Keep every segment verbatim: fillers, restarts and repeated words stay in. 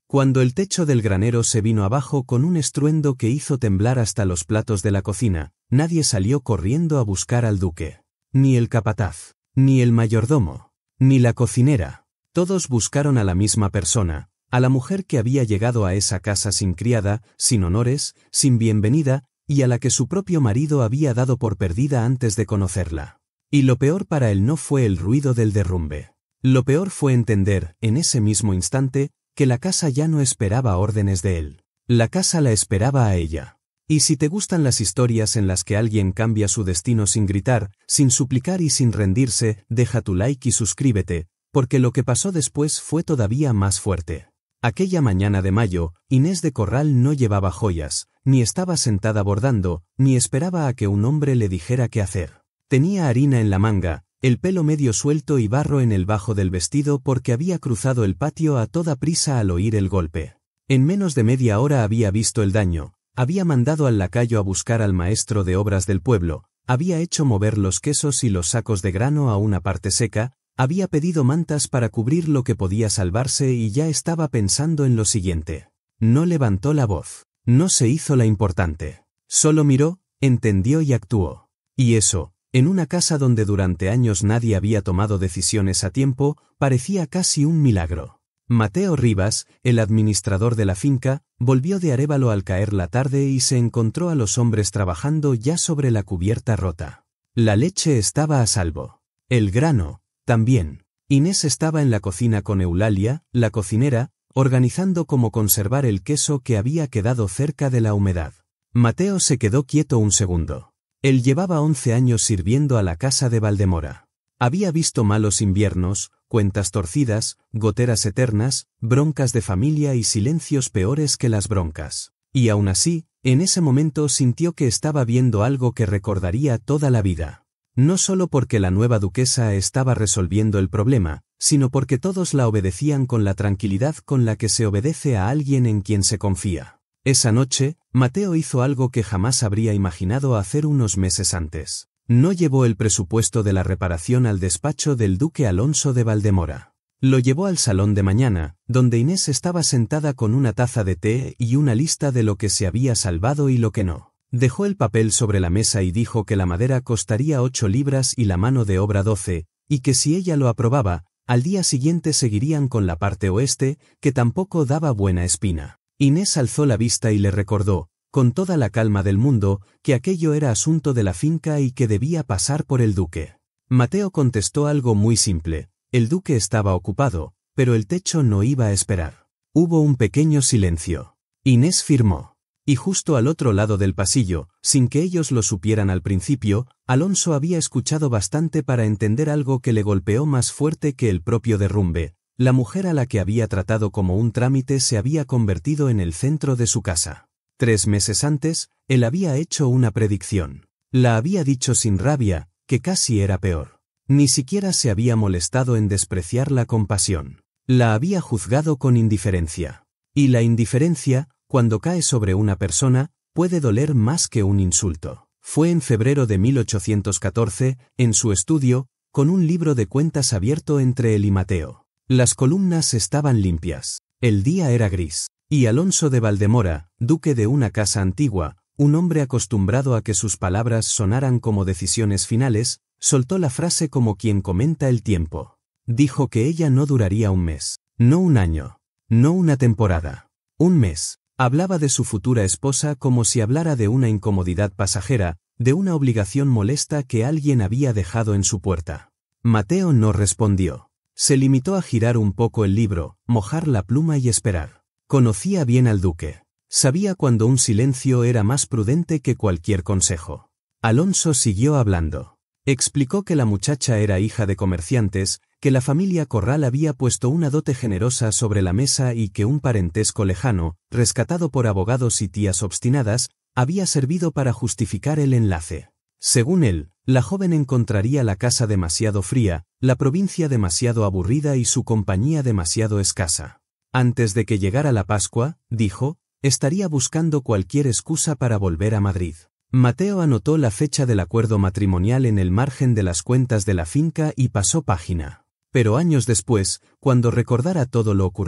Cuando el techo del granero se vino abajo con un estruendo que hizo temblar hasta los platos de la cocina, nadie salió corriendo a buscar al duque. Ni el capataz, ni el mayordomo, ni la cocinera. Todos buscaron a la misma persona, a la mujer que había llegado a esa casa sin criada, sin honores, sin bienvenida, y a la que su propio marido había dado por perdida antes de conocerla. Y lo peor para él no fue el ruido del derrumbe. Lo peor fue entender, en ese mismo instante, que la casa ya no esperaba órdenes de él. La casa la esperaba a ella. Y si te gustan las historias en las que alguien cambia su destino sin gritar, sin suplicar y sin rendirse, deja tu like y suscríbete, porque lo que pasó después fue todavía más fuerte. Aquella mañana de mayo, Inés de Corral no llevaba joyas, ni estaba sentada bordando, ni esperaba a que un hombre le dijera qué hacer. Tenía harina en la manga, el pelo medio suelto y barro en el bajo del vestido porque había cruzado el patio a toda prisa al oír el golpe. En menos de media hora había visto el daño, había mandado al lacayo a buscar al maestro de obras del pueblo, había hecho mover los quesos y los sacos de grano a una parte seca, había pedido mantas para cubrir lo que podía salvarse y ya estaba pensando en lo siguiente. No levantó la voz, no se hizo la importante. Solo miró, entendió y actuó. Y eso, en una casa donde durante años nadie había tomado decisiones a tiempo, parecía casi un milagro. Mateo Rivas, el administrador de la finca, volvió de Arévalo al caer la tarde y se encontró a los hombres trabajando ya sobre la cubierta rota. La leche estaba a salvo. El grano, también. Inés estaba en la cocina con Eulalia, la cocinera, organizando cómo conservar el queso que había quedado cerca de la humedad. Mateo se quedó quieto un segundo. Él llevaba once años sirviendo a la casa de Valdemora. Había visto malos inviernos, cuentas torcidas, goteras eternas, broncas de familia y silencios peores que las broncas. Y aún así, en ese momento sintió que estaba viendo algo que recordaría toda la vida. No solo porque la nueva duquesa estaba resolviendo el problema, sino porque todos la obedecían con la tranquilidad con la que se obedece a alguien en quien se confía. Esa noche, Mateo hizo algo que jamás habría imaginado hacer unos meses antes. No llevó el presupuesto de la reparación al despacho del duque Alonso de Valdemora. Lo llevó al salón de mañana, donde Inés estaba sentada con una taza de té y una lista de lo que se había salvado y lo que no. Dejó el papel sobre la mesa y dijo que la madera costaría ocho libras y la mano de obra doce, y que si ella lo aprobaba, al día siguiente seguirían con la parte oeste, que tampoco daba buena espina. Inés alzó la vista y le recordó, con toda la calma del mundo, que aquello era asunto de la finca y que debía pasar por el duque. Mateo contestó algo muy simple, el duque estaba ocupado, pero el techo no iba a esperar. Hubo un pequeño silencio. Inés firmó. Y justo al otro lado del pasillo, sin que ellos lo supieran al principio, Alonso había escuchado bastante para entender algo que le golpeó más fuerte que el propio derrumbe. La mujer a la que había tratado como un trámite se había convertido en el centro de su casa. Tres meses antes, él había hecho una predicción. La había dicho sin rabia, que casi era peor. Ni siquiera se había molestado en despreciarla con pasión. La había juzgado con indiferencia. Y la indiferencia, cuando cae sobre una persona, puede doler más que un insulto. Fue en febrero de mil ochocientos catorce, en su estudio, con un libro de cuentas abierto entre él y Mateo. Las columnas estaban limpias. El día era gris. Y Alonso de Valdemora, duque de una casa antigua, un hombre acostumbrado a que sus palabras sonaran como decisiones finales, soltó la frase como quien comenta el tiempo. Dijo que ella no duraría un mes, no un año, no una temporada, un mes. Hablaba de su futura esposa como si hablara de una incomodidad pasajera, de una obligación molesta que alguien había dejado en su puerta. Mateo no respondió. Se limitó a girar un poco el libro, mojar la pluma y esperar. Conocía bien al duque. Sabía cuando un silencio era más prudente que cualquier consejo. Alonso siguió hablando. Explicó que la muchacha era hija de comerciantes, que la familia Corral había puesto una dote generosa sobre la mesa y que un parentesco lejano, rescatado por abogados y tías obstinadas, había servido para justificar el enlace. Según él, la joven encontraría la casa demasiado fría, la provincia demasiado aburrida y su compañía demasiado escasa. Antes de que llegara la Pascua, dijo, estaría buscando cualquier excusa para volver a Madrid. Mateo anotó la fecha del acuerdo matrimonial en el margen de las cuentas de la finca y pasó página. Pero años después, cuando recordara todo lo ocurrido,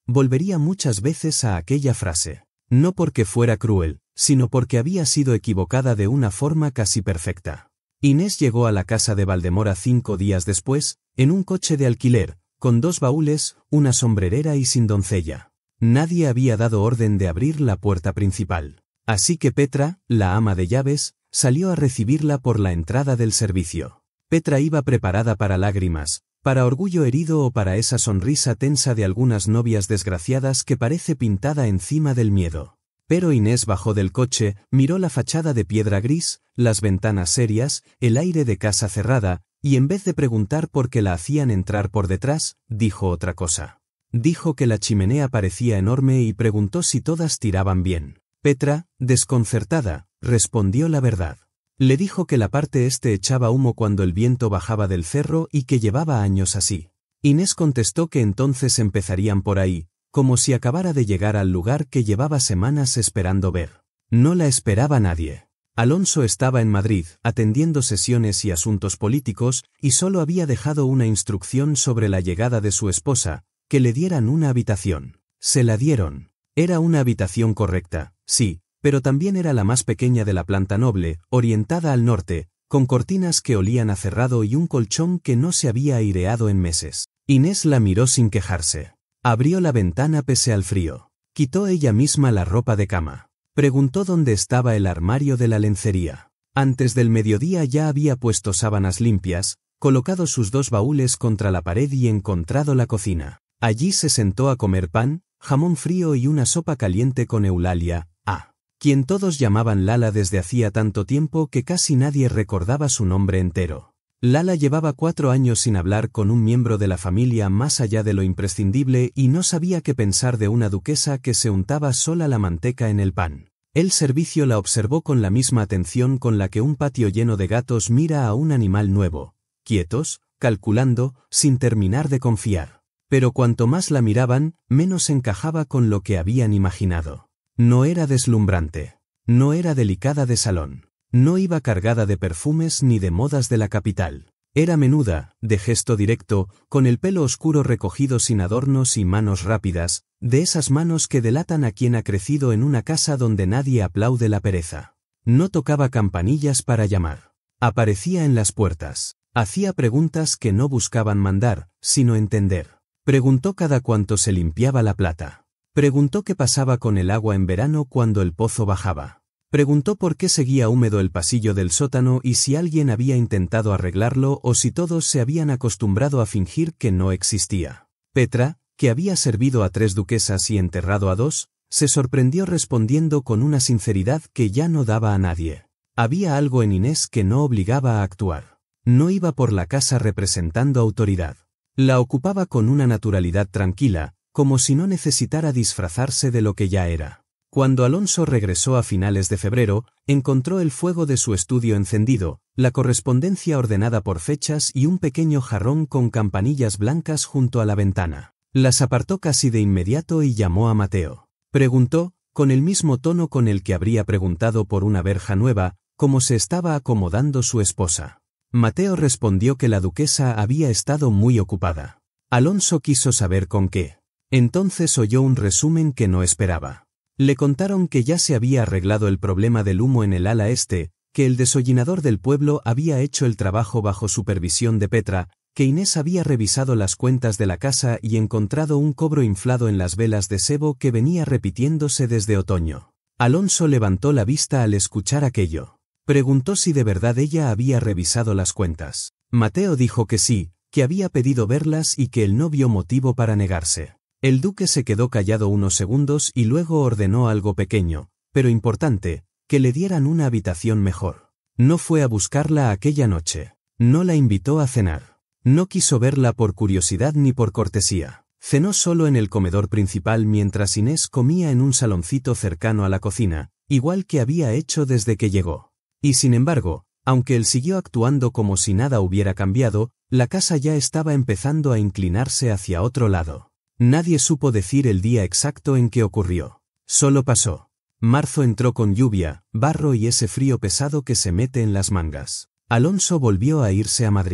Volvería muchas veces a aquella frase. No porque fuera cruel, sino porque había sido equivocada de una forma casi perfecta. Inés llegó a la casa de Valdemora cinco días después, en un coche de alquiler, con dos baúles, una sombrerera y sin doncella. Nadie había dado orden de abrir la puerta principal. Así que Petra, la ama de llaves, salió a recibirla por la entrada del servicio. Petra iba preparada para lágrimas, para orgullo herido o para esa sonrisa tensa de algunas novias desgraciadas que parece pintada encima del miedo. Pero Inés bajó del coche, miró la fachada de piedra gris, las ventanas serias, el aire de casa cerrada, y en vez de preguntar por qué la hacían entrar por detrás, dijo otra cosa. Dijo que la chimenea parecía enorme y preguntó si todas tiraban bien. Petra, desconcertada, respondió la verdad. Le dijo que la parte este echaba humo cuando el viento bajaba del cerro y que llevaba años así. Inés contestó que entonces empezarían por ahí, como si acabara de llegar al lugar que llevaba semanas esperando ver. No la esperaba nadie. Alonso estaba en Madrid, atendiendo sesiones y asuntos políticos, y solo había dejado una instrucción sobre la llegada de su esposa, que le dieran una habitación. Se la dieron. Era una habitación correcta, sí, pero también era la más pequeña de la planta noble, orientada al norte, con cortinas que olían a cerrado y un colchón que no se había aireado en meses. Inés la miró sin quejarse. Abrió la ventana pese al frío. Quitó ella misma la ropa de cama. Preguntó dónde estaba el armario de la lencería. Antes del mediodía ya había puesto sábanas limpias, colocado sus dos baúles contra la pared y encontrado la cocina. Allí se sentó a comer pan, jamón frío y una sopa caliente con Eulalia, a quien todos llamaban Lala desde hacía tanto tiempo que casi nadie recordaba su nombre entero. Lala llevaba cuatro años sin hablar con un miembro de la familia más allá de lo imprescindible y no sabía qué pensar de una duquesa que se untaba sola la manteca en el pan. El servicio la observó con la misma atención con la que un patio lleno de gatos mira a un animal nuevo, quietos, calculando, sin terminar de confiar. Pero cuanto más la miraban, menos encajaba con lo que habían imaginado. No era deslumbrante. No era delicada de salón. No iba cargada de perfumes ni de modas de la capital. Era menuda, de gesto directo, con el pelo oscuro recogido sin adornos y manos rápidas, de esas manos que delatan a quien ha crecido en una casa donde nadie aplaude la pereza. No tocaba campanillas para llamar. Aparecía en las puertas. Hacía preguntas que no buscaban mandar, sino entender. Preguntó cada cuánto se limpiaba la plata. Preguntó qué pasaba con el agua en verano cuando el pozo bajaba. Preguntó por qué seguía húmedo el pasillo del sótano y si alguien había intentado arreglarlo o si todos se habían acostumbrado a fingir que no existía. Petra, que había servido a tres duquesas y enterrado a dos, se sorprendió respondiendo con una sinceridad que ya no daba a nadie. Había algo en Inés que no obligaba a actuar. No iba por la casa representando autoridad. La ocupaba con una naturalidad tranquila, como si no necesitara disfrazarse de lo que ya era. Cuando Alonso regresó a finales de febrero, encontró el fuego de su estudio encendido, la correspondencia ordenada por fechas y un pequeño jarrón con campanillas blancas junto a la ventana. Las apartó casi de inmediato y llamó a Mateo. Preguntó, con el mismo tono con el que habría preguntado por una verja nueva, cómo se estaba acomodando su esposa. Mateo respondió que la duquesa había estado muy ocupada. Alonso quiso saber con qué. Entonces oyó un resumen que no esperaba. Le contaron que ya se había arreglado el problema del humo en el ala este, que el desollinador del pueblo había hecho el trabajo bajo supervisión de Petra, que Inés había revisado las cuentas de la casa y encontrado un cobro inflado en las velas de sebo que venía repitiéndose desde otoño. Alonso levantó la vista al escuchar aquello. Preguntó si de verdad ella había revisado las cuentas. Mateo dijo que sí, que había pedido verlas y que él no vio motivo para negarse. El duque se quedó callado unos segundos y luego ordenó algo pequeño, pero importante, que le dieran una habitación mejor. No fue a buscarla aquella noche. No la invitó a cenar. No quiso verla por curiosidad ni por cortesía. Cenó solo en el comedor principal mientras Inés comía en un saloncito cercano a la cocina, igual que había hecho desde que llegó. Y sin embargo, aunque él siguió actuando como si nada hubiera cambiado, la casa ya estaba empezando a inclinarse hacia otro lado. Nadie supo decir el día exacto en que ocurrió. Solo pasó. Marzo entró con lluvia, barro y ese frío pesado que se mete en las mangas. Alonso volvió a irse a Madrid.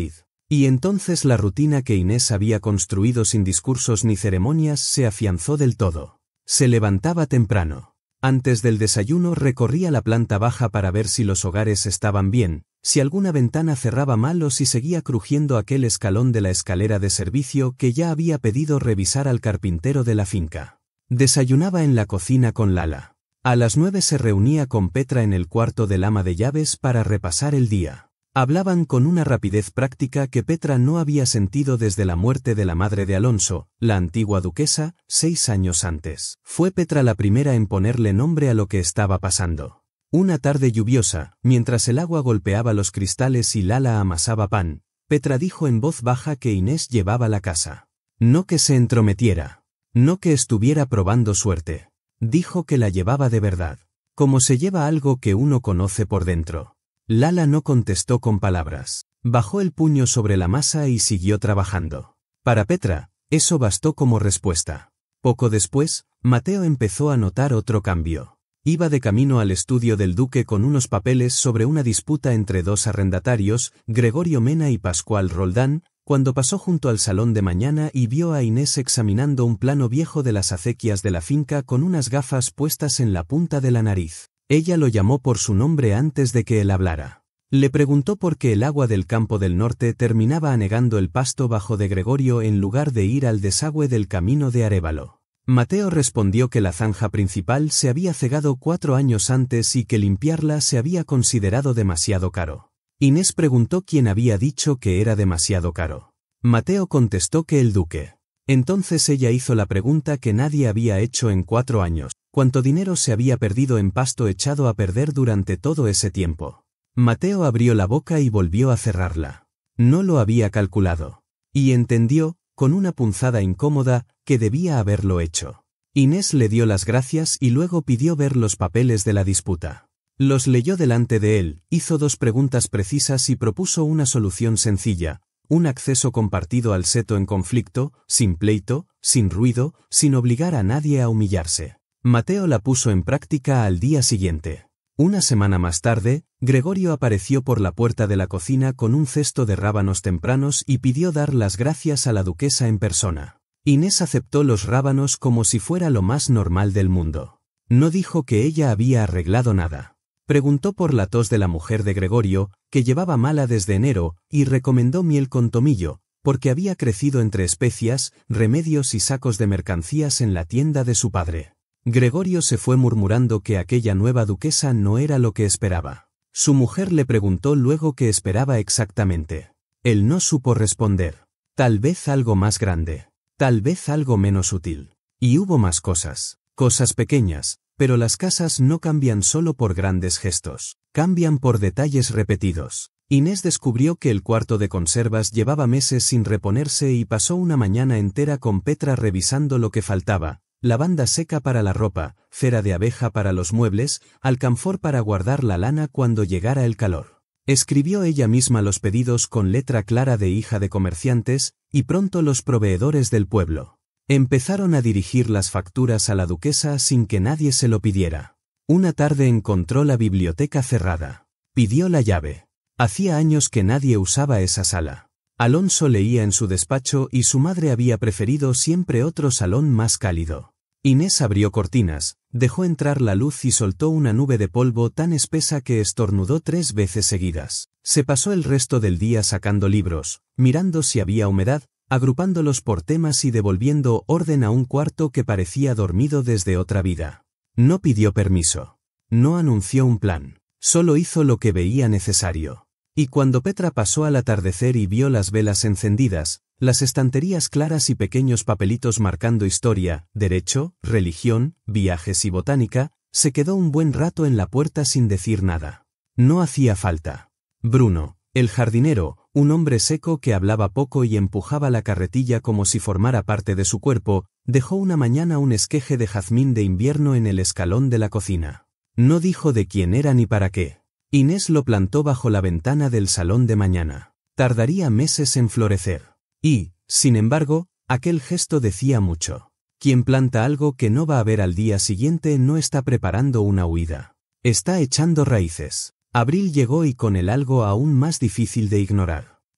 Y entonces la rutina que Inés había construido sin discursos ni ceremonias se afianzó del todo. Se levantaba temprano. Antes del desayuno recorría la planta baja para ver si los hogares estaban bien, si alguna ventana cerraba mal o si seguía crujiendo aquel escalón de la escalera de servicio que ya había pedido revisar al carpintero de la finca. Desayunaba en la cocina con Lala. A las nueve se reunía con Petra en el cuarto del ama de llaves para repasar el día. Hablaban con una rapidez práctica que Petra no había sentido desde la muerte de la madre de Alonso, la antigua duquesa, seis años antes. Fue Petra la primera en ponerle nombre a lo que estaba pasando. Una tarde lluviosa, mientras el agua golpeaba los cristales y Lala amasaba pan, Petra dijo en voz baja que Inés llevaba la casa. No que se entrometiera. No que estuviera probando suerte. Dijo que la llevaba de verdad. Como se lleva algo que uno conoce por dentro. Lala no contestó con palabras. Bajó el puño sobre la masa y siguió trabajando. Para Petra, eso bastó como respuesta. Poco después, Mateo empezó a notar otro cambio. Iba de camino al estudio del duque con unos papeles sobre una disputa entre dos arrendatarios, Gregorio Mena y Pascual Roldán, cuando pasó junto al salón de mañana y vio a Inés examinando un plano viejo de las acequias de la finca con unas gafas puestas en la punta de la nariz. Ella lo llamó por su nombre antes de que él hablara. Le preguntó por qué el agua del campo del norte terminaba anegando el pasto bajo de Gregorio en lugar de ir al desagüe del camino de Arévalo. Mateo respondió que la zanja principal se había cegado cuatro años antes y que limpiarla se había considerado demasiado caro. Inés preguntó quién había dicho que era demasiado caro. Mateo contestó que el duque. Entonces ella hizo la pregunta que nadie había hecho en cuatro años. ¿Cuánto dinero se había perdido en pasto echado a perder durante todo ese tiempo? Mateo abrió la boca y volvió a cerrarla. No lo había calculado. Y entendió, con una punzada incómoda, que debía haberlo hecho. Inés le dio las gracias y luego pidió ver los papeles de la disputa. Los leyó delante de él, hizo dos preguntas precisas y propuso una solución sencilla, un acceso compartido al seto en conflicto, sin pleito, sin ruido, sin obligar a nadie a humillarse. Mateo la puso en práctica al día siguiente. Una semana más tarde, Gregorio apareció por la puerta de la cocina con un cesto de rábanos tempranos y pidió dar las gracias a la duquesa en persona. Inés aceptó los rábanos como si fuera lo más normal del mundo. No dijo que ella había arreglado nada. Preguntó por la tos de la mujer de Gregorio, que llevaba mala desde enero, y recomendó miel con tomillo, porque había crecido entre especias, remedios y sacos de mercancías en la tienda de su padre. Gregorio se fue murmurando que aquella nueva duquesa no era lo que esperaba. Su mujer le preguntó luego qué esperaba exactamente. Él no supo responder. Tal vez algo más grande. Tal vez algo menos útil. Y hubo más cosas. Cosas pequeñas, pero las casas no cambian solo por grandes gestos. Cambian por detalles repetidos. Inés descubrió que el cuarto de conservas llevaba meses sin reponerse y pasó una mañana entera con Petra revisando lo que faltaba. Lavanda seca para la ropa, cera de abeja para los muebles, alcanfor para guardar la lana cuando llegara el calor. Escribió ella misma los pedidos con letra clara de hija de comerciantes, y pronto los proveedores del pueblo empezaron a dirigir las facturas a la duquesa sin que nadie se lo pidiera. Una tarde encontró la biblioteca cerrada. Pidió la llave. Hacía años que nadie usaba esa sala. Alonso leía en su despacho y su madre había preferido siempre otro salón más cálido. Inés abrió cortinas, dejó entrar la luz y soltó una nube de polvo tan espesa que estornudó tres veces seguidas. Se pasó el resto del día sacando libros, mirando si había humedad, agrupándolos por temas y devolviendo orden a un cuarto que parecía dormido desde otra vida. No pidió permiso. No anunció un plan. Solo hizo lo que veía necesario. Y cuando Petra pasó al atardecer y vio las velas encendidas, las estanterías claras y pequeños papelitos marcando historia, derecho, religión, viajes y botánica, se quedó un buen rato en la puerta sin decir nada. No hacía falta. Bruno, el jardinero, un hombre seco que hablaba poco y empujaba la carretilla como si formara parte de su cuerpo, dejó una mañana un esqueje de jazmín de invierno en el escalón de la cocina. No dijo de quién era ni para qué. Inés lo plantó bajo la ventana del salón de mañana. Tardaría meses en florecer. Y, sin embargo, aquel gesto decía mucho. Quien planta algo que no va a ver al día siguiente no está preparando una huida. Está echando raíces. Abril llegó y con él algo aún más difícil de ignorar.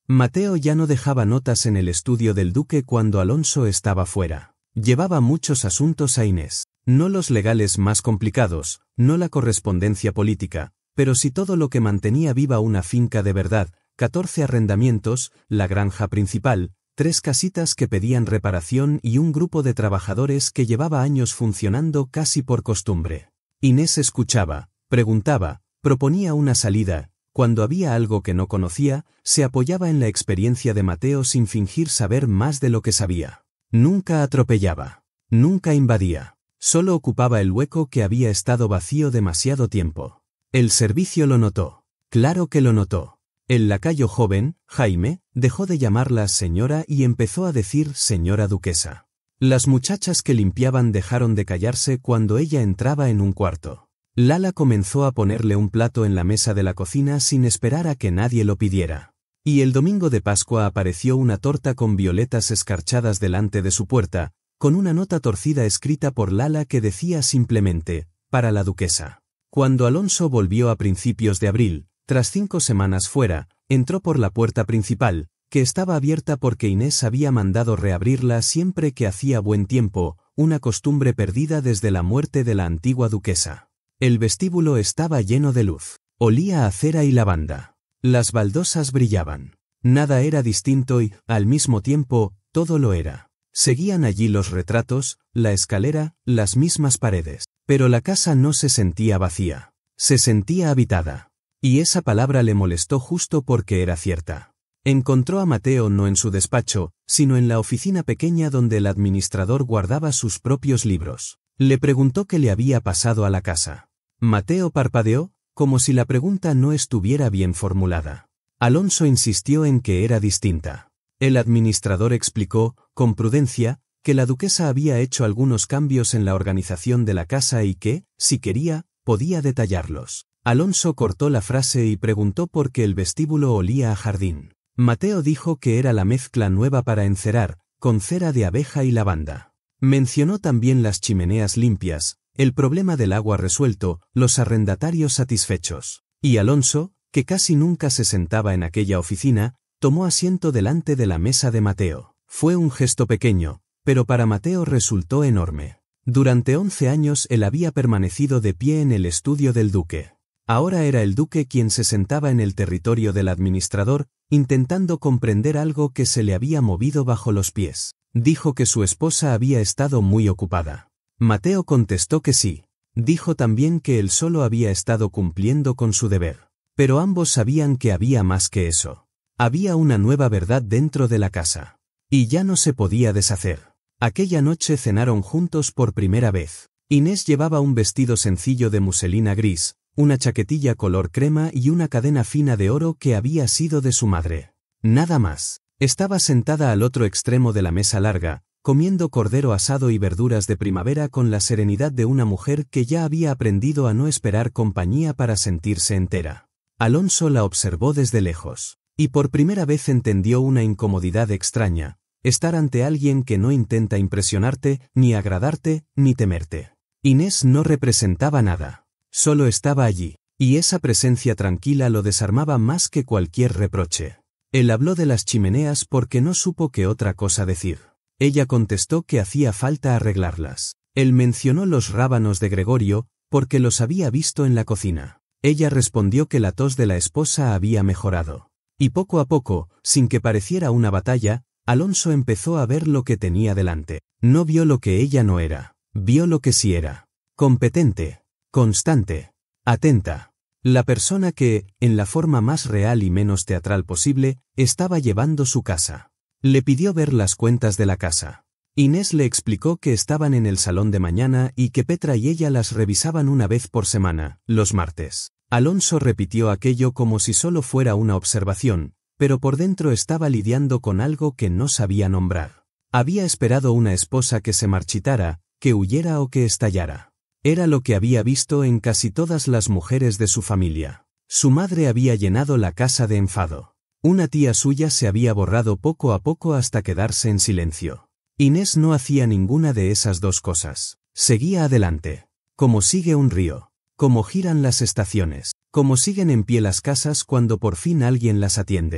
Mateo ya no dejaba notas en el estudio del duque cuando Alonso estaba fuera. Llevaba muchos asuntos a Inés. No los legales más complicados, no la correspondencia política, pero sí todo lo que mantenía viva una finca de verdad, catorce arrendamientos, la granja principal, tres casitas que pedían reparación y un grupo de trabajadores que llevaba años funcionando casi por costumbre. Inés escuchaba, preguntaba, proponía una salida. Cuando había algo que no conocía, se apoyaba en la experiencia de Mateo sin fingir saber más de lo que sabía. Nunca atropellaba. Nunca invadía. Solo ocupaba el hueco que había estado vacío demasiado tiempo. El servicio lo notó. Claro que lo notó. El lacayo joven, Jaime, dejó de llamarla señora y empezó a decir señora duquesa. Las muchachas que limpiaban dejaron de callarse cuando ella entraba en un cuarto. Lala comenzó a ponerle un plato en la mesa de la cocina sin esperar a que nadie lo pidiera. Y el domingo de Pascua apareció una torta con violetas escarchadas delante de su puerta, con una nota torcida escrita por Lala que decía simplemente, para la duquesa. Cuando Alonso volvió a principios de abril, tras cinco semanas fuera, entró por la puerta principal, que estaba abierta porque Inés había mandado reabrirla siempre que hacía buen tiempo, una costumbre perdida desde la muerte de la antigua duquesa. El vestíbulo estaba lleno de luz. Olía a cera y lavanda. Las baldosas brillaban. Nada era distinto y, al mismo tiempo, todo lo era. Seguían allí los retratos, la escalera, las mismas paredes. Pero la casa no se sentía vacía. Se sentía habitada. Y esa palabra le molestó justo porque era cierta. Encontró a Mateo no en su despacho, sino en la oficina pequeña donde el administrador guardaba sus propios libros. Le preguntó qué le había pasado a la casa. Mateo parpadeó, como si la pregunta no estuviera bien formulada. Alonso insistió en que era distinta. El administrador explicó, con prudencia, que la duquesa había hecho algunos cambios en la organización de la casa y que, si quería, podía detallarlos. Alonso cortó la frase y preguntó por qué el vestíbulo olía a jardín. Mateo dijo que era la mezcla nueva para encerar, con cera de abeja y lavanda. Mencionó también las chimeneas limpias, el problema del agua resuelto, los arrendatarios satisfechos. Y Alonso, que casi nunca se sentaba en aquella oficina, tomó asiento delante de la mesa de Mateo. Fue un gesto pequeño, pero para Mateo resultó enorme. Durante once años él había permanecido de pie en el estudio del duque. Ahora era el duque quien se sentaba en el territorio del administrador, intentando comprender algo que se le había movido bajo los pies. Dijo que su esposa había estado muy ocupada. Mateo contestó que sí. Dijo también que él solo había estado cumpliendo con su deber. Pero ambos sabían que había más que eso. Había una nueva verdad dentro de la casa. Y ya no se podía deshacer. Aquella noche cenaron juntos por primera vez. Inés llevaba un vestido sencillo de muselina gris, una chaquetilla color crema y una cadena fina de oro que había sido de su madre. Nada más. Estaba sentada al otro extremo de la mesa larga, comiendo cordero asado y verduras de primavera con la serenidad de una mujer que ya había aprendido a no esperar compañía para sentirse entera. Alonso la observó desde lejos. Y por primera vez entendió una incomodidad extraña, estar ante alguien que no intenta impresionarte, ni agradarte, ni temerte. Inés no representaba nada. Solo estaba allí, y esa presencia tranquila lo desarmaba más que cualquier reproche. Él habló de las chimeneas porque no supo qué otra cosa decir. Ella contestó que hacía falta arreglarlas. Él mencionó los rábanos de Gregorio, porque los había visto en la cocina. Ella respondió que la tos de la esposa había mejorado. Y poco a poco, sin que pareciera una batalla, Alonso empezó a ver lo que tenía delante. No vio lo que ella no era, vio lo que sí era. Competente, constante, atenta. La persona que, en la forma más real y menos teatral posible, estaba llevando su casa. Le pidió ver las cuentas de la casa. Inés le explicó que estaban en el salón de mañana y que Petra y ella las revisaban una vez por semana, los martes. Alonso repitió aquello como si solo fuera una observación, pero por dentro estaba lidiando con algo que no sabía nombrar. Había esperado una esposa que se marchitara, que huyera o que estallara. Era lo que había visto en casi todas las mujeres de su familia. Su madre había llenado la casa de enfado. Una tía suya se había borrado poco a poco hasta quedarse en silencio. Inés no hacía ninguna de esas dos cosas. Seguía adelante. Como sigue un río. Como giran las estaciones. Como siguen en pie las casas cuando por fin alguien las atiende.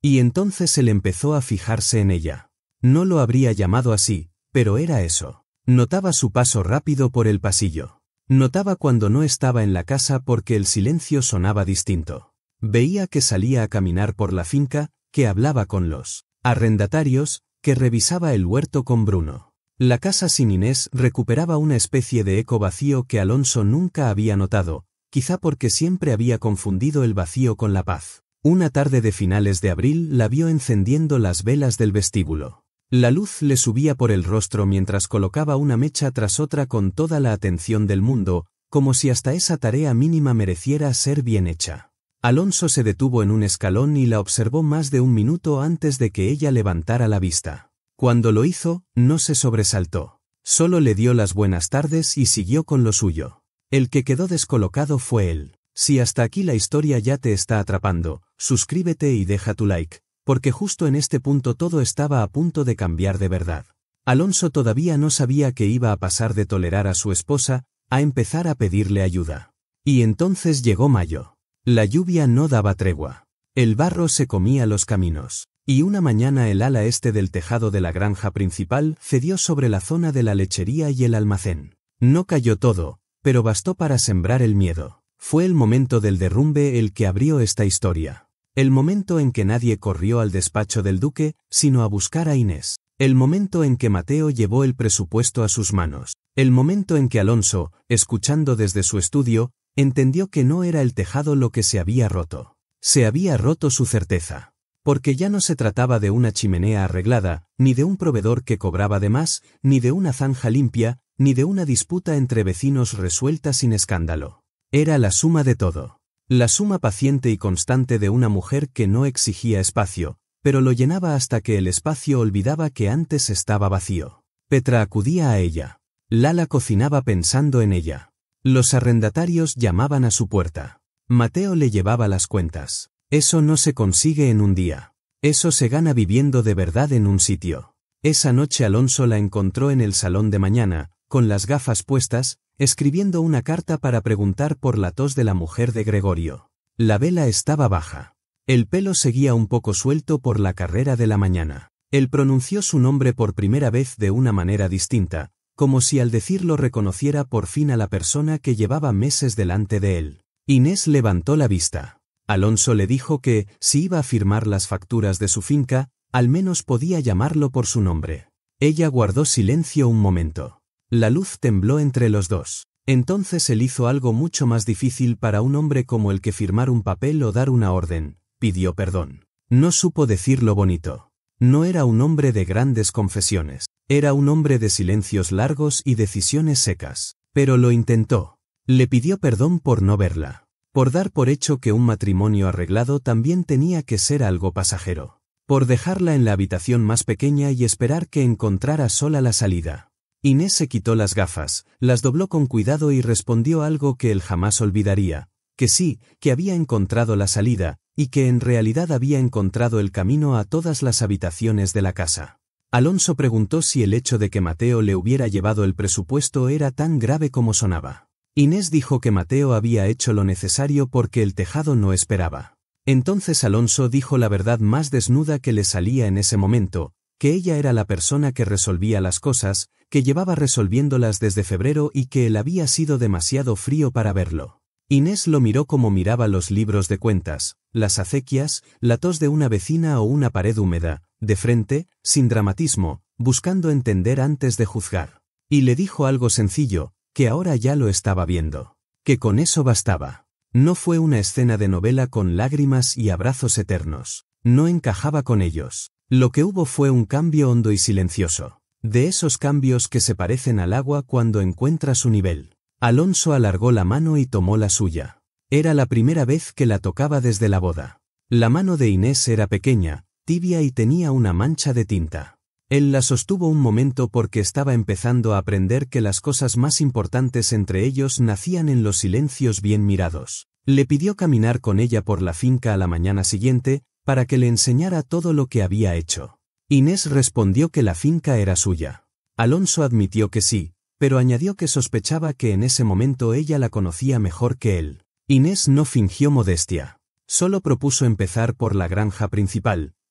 Y entonces él empezó a fijarse en ella. No lo habría llamado así, pero era eso. Notaba su paso rápido por el pasillo. Notaba cuando no estaba en la casa porque el silencio sonaba distinto. Veía que salía a caminar por la finca, que hablaba con los arrendatarios, que revisaba el huerto con Bruno. La casa sin Inés recuperaba una especie de eco vacío que Alonso nunca había notado, quizá porque siempre había confundido el vacío con la paz. Una tarde de finales de abril la vio encendiendo las velas del vestíbulo. La luz le subía por el rostro mientras colocaba una mecha tras otra con toda la atención del mundo, como si hasta esa tarea mínima mereciera ser bien hecha. Alonso se detuvo en un escalón y la observó más de un minuto antes de que ella levantara la vista. Cuando lo hizo, no se sobresaltó. Solo le dio las buenas tardes y siguió con lo suyo. El que quedó descolocado fue él. Si hasta aquí la historia ya te está atrapando, suscríbete y deja tu like, porque justo en este punto todo estaba a punto de cambiar de verdad. Alonso todavía no sabía que iba a pasar de tolerar a su esposa, a empezar a pedirle ayuda. Y entonces llegó mayo. La lluvia no daba tregua. El barro se comía los caminos. Y una mañana el ala este del tejado de la granja principal cedió sobre la zona de la lechería y el almacén. No cayó todo, pero bastó para sembrar el miedo. Fue el momento del derrumbe el que abrió esta historia. El momento en que nadie corrió al despacho del duque, sino a buscar a Inés. El momento en que Mateo llevó el presupuesto a sus manos. El momento en que Alonso, escuchando desde su estudio, entendió que no era el tejado lo que se había roto. Se había roto su certeza. Porque ya no se trataba de una chimenea arreglada, ni de un proveedor que cobraba de más, ni de una zanja limpia, ni de una disputa entre vecinos resuelta sin escándalo. Era la suma de todo. La suma paciente y constante de una mujer que no exigía espacio, pero lo llenaba hasta que el espacio olvidaba que antes estaba vacío. Petra acudía a ella. Lala cocinaba pensando en ella. Los arrendatarios llamaban a su puerta. Mateo le llevaba las cuentas. Eso no se consigue en un día. Eso se gana viviendo de verdad en un sitio. Esa noche Alonso la encontró en el salón de mañana, con las gafas puestas, escribiendo una carta para preguntar por la tos de la mujer de Gregorio. La vela estaba baja. El pelo seguía un poco suelto por la carrera de la mañana. Él pronunció su nombre por primera vez de una manera distinta, como si al decirlo reconociera por fin a la persona que llevaba meses delante de él. Inés levantó la vista. Alonso le dijo que, si iba a firmar las facturas de su finca, al menos podía llamarlo por su nombre. Ella guardó silencio un momento. La luz tembló entre los dos. Entonces él hizo algo mucho más difícil para un hombre como el que firmar un papel o dar una orden. Pidió perdón. No supo decir lo bonito. No era un hombre de grandes confesiones. Era un hombre de silencios largos y decisiones secas. Pero lo intentó. Le pidió perdón por no verla. Por dar por hecho que un matrimonio arreglado también tenía que ser algo pasajero. Por dejarla en la habitación más pequeña y esperar que encontrara sola la salida. Inés se quitó las gafas, las dobló con cuidado y respondió algo que él jamás olvidaría, que sí, que había encontrado la salida, y que en realidad había encontrado el camino a todas las habitaciones de la casa. Alonso preguntó si el hecho de que Mateo le hubiera llevado el presupuesto era tan grave como sonaba. Inés dijo que Mateo había hecho lo necesario porque el tejado no esperaba. Entonces Alonso dijo la verdad más desnuda que le salía en ese momento, que ella era la persona que resolvía las cosas, que llevaba resolviéndolas desde febrero y que él había sido demasiado frío para verlo. Inés lo miró como miraba los libros de cuentas, las acequias, la tos de una vecina o una pared húmeda, de frente, sin dramatismo, buscando entender antes de juzgar. Y le dijo algo sencillo, que ahora ya lo estaba viendo. Que con eso bastaba. No fue una escena de novela con lágrimas y abrazos eternos. No encajaba con ellos. Lo que hubo fue un cambio hondo y silencioso. De esos cambios que se parecen al agua cuando encuentra su nivel. Alonso alargó la mano y tomó la suya. Era la primera vez que la tocaba desde la boda. La mano de Inés era pequeña, tibia y tenía una mancha de tinta. Él la sostuvo un momento porque estaba empezando a aprender que las cosas más importantes entre ellos nacían en los silencios bien mirados. Le pidió caminar con ella por la finca a la mañana siguiente, para que le enseñara todo lo que había hecho. Inés respondió que la finca era suya. Alonso admitió que sí, pero añadió que sospechaba que en ese momento ella la conocía mejor que él. Inés no fingió modestia. Solo propuso empezar por la granja principal,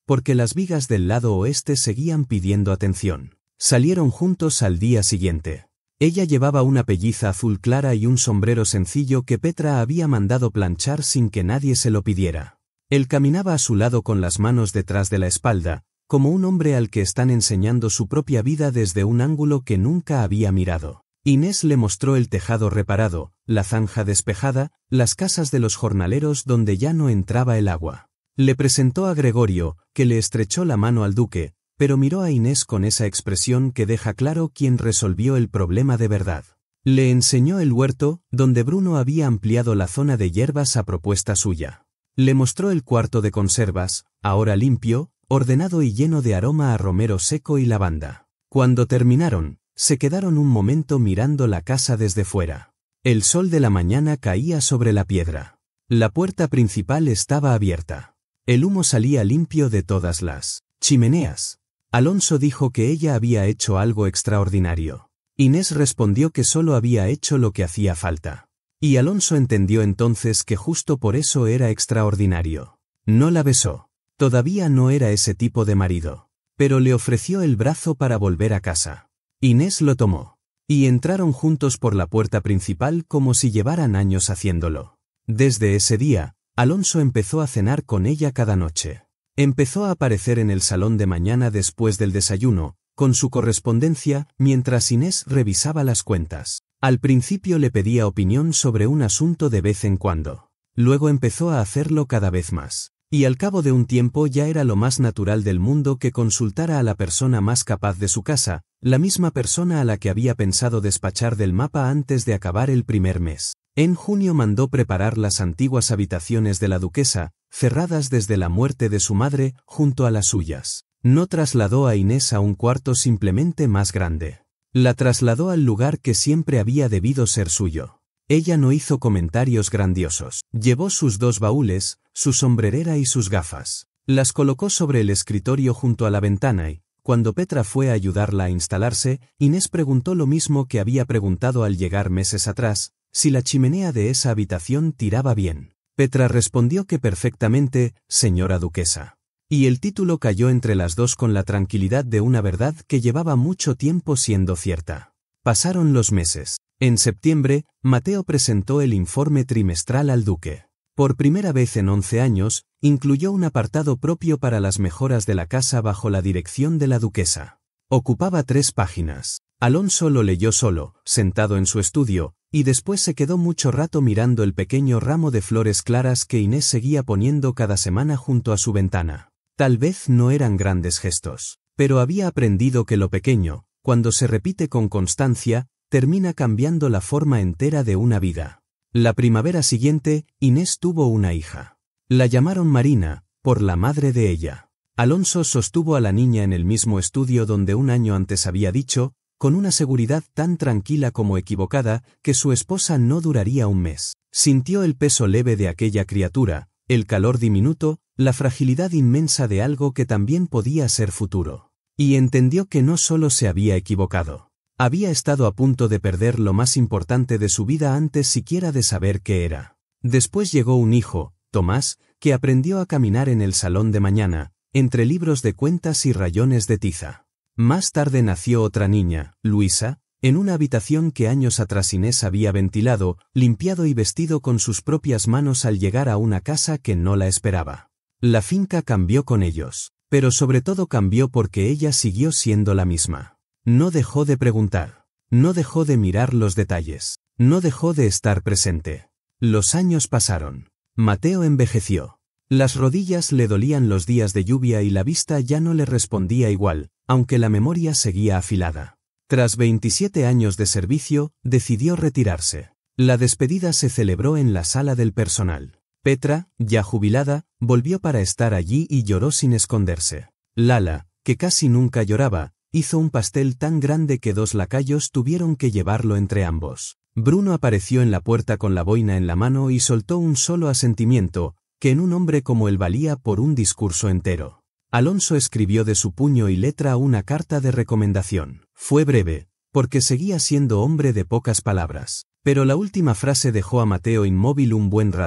porque las vigas del lado oeste seguían pidiendo atención. Salieron juntos al día siguiente. Ella llevaba una pelliza azul clara y un sombrero sencillo que Petra había mandado planchar sin que nadie se lo pidiera. Él caminaba a su lado con las manos detrás de la espalda, como un hombre al que están enseñando su propia vida desde un ángulo que nunca había mirado. Inés le mostró el tejado reparado, la zanja despejada, las casas de los jornaleros donde ya no entraba el agua. Le presentó a Gregorio, que le estrechó la mano al duque, pero miró a Inés con esa expresión que deja claro quién resolvió el problema de verdad. Le enseñó el huerto, donde Bruno había ampliado la zona de hierbas a propuesta suya. Le mostró el cuarto de conservas, ahora limpio, ordenado y lleno de aroma a romero seco y lavanda. Cuando terminaron, se quedaron un momento mirando la casa desde fuera. El sol de la mañana caía sobre la piedra. La puerta principal estaba abierta. El humo salía limpio de todas las chimeneas. Alonso dijo que ella había hecho algo extraordinario. Inés respondió que solo había hecho lo que hacía falta. Y Alonso entendió entonces que justo por eso era extraordinario. No la besó. Todavía no era ese tipo de marido. Pero le ofreció el brazo para volver a casa. Inés lo tomó. Y entraron juntos por la puerta principal como si llevaran años haciéndolo. Desde ese día, Alonso empezó a cenar con ella cada noche. Empezó a aparecer en el salón de mañana después del desayuno, con su correspondencia, mientras Inés revisaba las cuentas. Al principio le pedía opinión sobre un asunto de vez en cuando. Luego empezó a hacerlo cada vez más. Y al cabo de un tiempo ya era lo más natural del mundo que consultara a la persona más capaz de su casa, la misma persona a la que había pensado despachar del mapa antes de acabar el primer mes. En junio mandó preparar las antiguas habitaciones de la duquesa, cerradas desde la muerte de su madre, junto a las suyas. No trasladó a Inés a un cuarto simplemente más grande. La trasladó al lugar que siempre había debido ser suyo. Ella no hizo comentarios grandiosos. Llevó sus dos baúles, su sombrerera y sus gafas. Las colocó sobre el escritorio junto a la ventana y, cuando Petra fue a ayudarla a instalarse, Inés preguntó lo mismo que había preguntado al llegar meses atrás, si la chimenea de esa habitación tiraba bien. Petra respondió que perfectamente, señora duquesa. Y el título cayó entre las dos con la tranquilidad de una verdad que llevaba mucho tiempo siendo cierta. Pasaron los meses. En septiembre, Mateo presentó el informe trimestral al duque. Por primera vez en once años, incluyó un apartado propio para las mejoras de la casa bajo la dirección de la duquesa. Ocupaba tres páginas. Alonso lo leyó solo, sentado en su estudio, y después se quedó mucho rato mirando el pequeño ramo de flores claras que Inés seguía poniendo cada semana junto a su ventana. Tal vez no eran grandes gestos, pero había aprendido que lo pequeño, cuando se repite con constancia, termina cambiando la forma entera de una vida. La primavera siguiente, Inés tuvo una hija. La llamaron Marina, por la madre de ella. Alonso sostuvo a la niña en el mismo estudio donde un año antes había dicho, con una seguridad tan tranquila como equivocada, que su esposa no duraría un mes. Sintió el peso leve de aquella criatura, el calor diminuto, la fragilidad inmensa de algo que también podía ser futuro. Y entendió que no solo se había equivocado. Había estado a punto de perder lo más importante de su vida antes siquiera de saber qué era. Después llegó un hijo, Tomás, que aprendió a caminar en el salón de mañana, entre libros de cuentas y rayones de tiza. Más tarde nació otra niña, Luisa, en una habitación que años atrás Inés había ventilado, limpiado y vestido con sus propias manos al llegar a una casa que no la esperaba. La finca cambió con ellos, pero sobre todo cambió porque ella siguió siendo la misma. No dejó de preguntar, no dejó de mirar los detalles, no dejó de estar presente. Los años pasaron. Mateo envejeció. Las rodillas le dolían los días de lluvia y la vista ya no le respondía igual, aunque la memoria seguía afilada. Tras veintisiete años de servicio, decidió retirarse. La despedida se celebró en la sala del personal. Petra, ya jubilada, volvió para estar allí y lloró sin esconderse. Lala, que casi nunca lloraba, hizo un pastel tan grande que dos lacayos tuvieron que llevarlo entre ambos. Bruno apareció en la puerta con la boina en la mano y soltó un solo asentimiento, que en un hombre como él valía por un discurso entero. Alonso escribió de su puño y letra una carta de recomendación. Fue breve, porque seguía siendo hombre de pocas palabras, pero la última frase dejó a Mateo inmóvil un buen rato.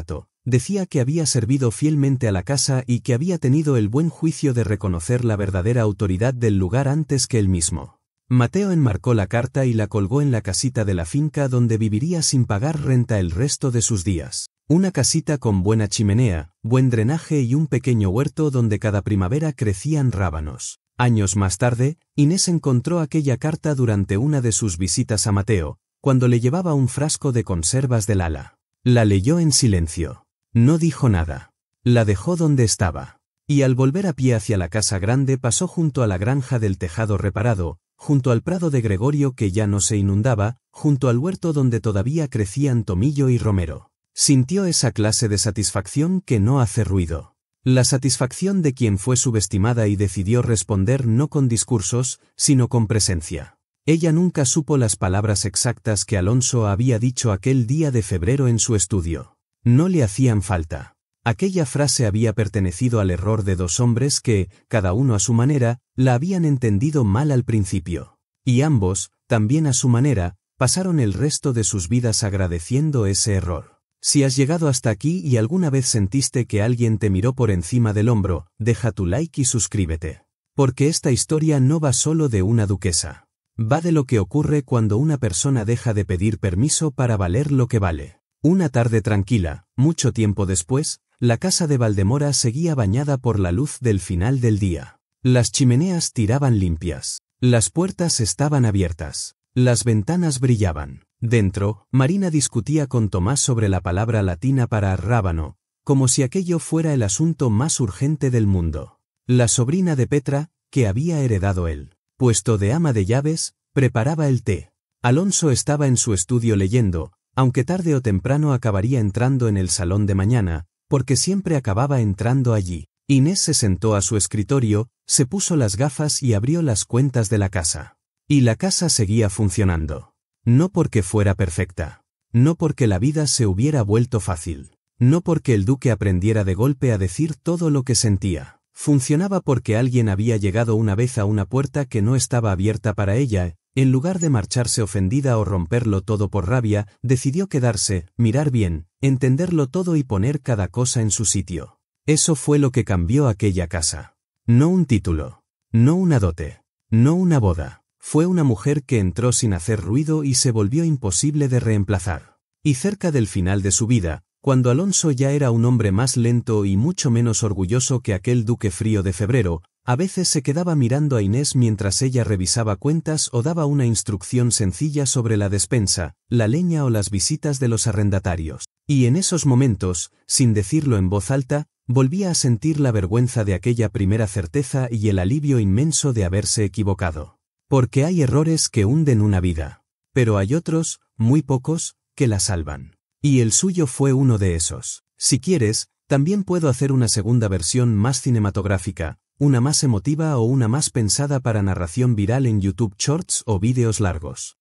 Decía que había servido fielmente a la casa y que había tenido el buen juicio de reconocer la verdadera autoridad del lugar antes que él mismo. Mateo enmarcó la carta y la colgó en la casita de la finca donde viviría sin pagar renta el resto de sus días. Una casita con buena chimenea, buen drenaje y un pequeño huerto donde cada primavera crecían rábanos. Años más tarde, Inés encontró aquella carta durante una de sus visitas a Mateo, cuando le llevaba un frasco de conservas del ala. La leyó en silencio. No dijo nada. La dejó donde estaba. Y al volver a pie hacia la casa grande pasó junto a la granja del tejado reparado, junto al prado de Gregorio que ya no se inundaba, junto al huerto donde todavía crecían tomillo y romero. Sintió esa clase de satisfacción que no hace ruido. La satisfacción de quien fue subestimada y decidió responder no con discursos, sino con presencia. Ella nunca supo las palabras exactas que Alonso había dicho aquel día de febrero en su estudio. No le hacían falta. Aquella frase había pertenecido al error de dos hombres que, cada uno a su manera, la habían entendido mal al principio. Y ambos, también a su manera, pasaron el resto de sus vidas agradeciendo ese error. Si has llegado hasta aquí y alguna vez sentiste que alguien te miró por encima del hombro, deja tu like y suscríbete. Porque esta historia no va solo de una duquesa. Va de lo que ocurre cuando una persona deja de pedir permiso para valer lo que vale. Una tarde tranquila, mucho tiempo después, la casa de Valdemora seguía bañada por la luz del final del día. Las chimeneas tiraban limpias. Las puertas estaban abiertas. Las ventanas brillaban. Dentro, Marina discutía con Tomás sobre la palabra latina para rábano, como si aquello fuera el asunto más urgente del mundo. La sobrina de Petra, que había heredado el puesto de ama de llaves, preparaba el té. Alonso estaba en su estudio leyendo, aunque tarde o temprano acabaría entrando en el salón de mañana, porque siempre acababa entrando allí. Inés se sentó a su escritorio, se puso las gafas y abrió las cuentas de la casa. Y la casa seguía funcionando. No porque fuera perfecta. No porque la vida se hubiera vuelto fácil. No porque el duque aprendiera de golpe a decir todo lo que sentía. Funcionaba porque alguien había llegado una vez a una puerta que no estaba abierta para ella. En lugar de marcharse ofendida o romperlo todo por rabia, decidió quedarse, mirar bien, entenderlo todo y poner cada cosa en su sitio. Eso fue lo que cambió aquella casa. No un título. No una dote. No una boda. Fue una mujer que entró sin hacer ruido y se volvió imposible de reemplazar. Y cerca del final de su vida, cuando Alonso ya era un hombre más lento y mucho menos orgulloso que aquel duque frío de febrero, a veces se quedaba mirando a Inés mientras ella revisaba cuentas o daba una instrucción sencilla sobre la despensa, la leña o las visitas de los arrendatarios. Y en esos momentos, sin decirlo en voz alta, volvía a sentir la vergüenza de aquella primera certeza y el alivio inmenso de haberse equivocado. Porque hay errores que hunden una vida. Pero hay otros, muy pocos, que la salvan. Y el suyo fue uno de esos. Si quieres, también puedo hacer una segunda versión más cinematográfica, una más emotiva o una más pensada para narración viral en YouTube Shorts o vídeos largos.